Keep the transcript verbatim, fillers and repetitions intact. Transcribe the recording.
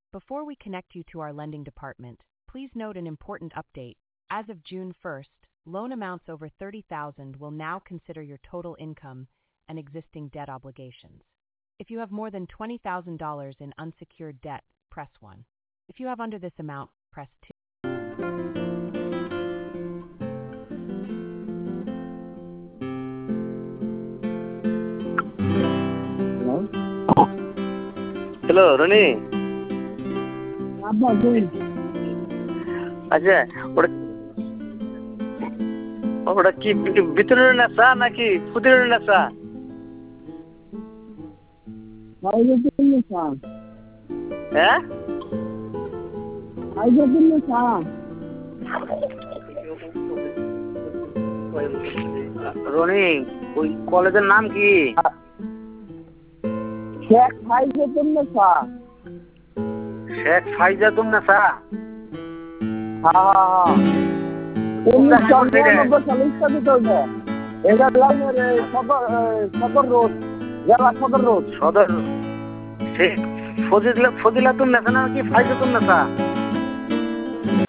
Before we connect you to our lending department, please note an important update. As of June first, loan amounts over thirty thousand dollars will now consider your total income and existing debt obligations. If you have more than twenty thousand dollars in unsecured debt, press one. If you have under this amount, press two. Hello Rony, আচ্ছা ওটা ওটা কি ভিতরের নেশা নাকি ফুটের নেশা? হ্যাঁ রনি, ওই কলেজের নাম কি? শেখ ফাইজাতুন্নেসা। শেখ ফাইজাতুন্নেসা? হ্যাঁ হ্যাঁ উনিশশো নিরানব্বই সালে স্থাপিত হয়েছে। এটা লাইনের সদর সদর রোড, জেলা সদর রোড। সদর শেখ ফজিলা ফজিলাতুন্নেসা নাকি ফাইজাতুন্নেসা?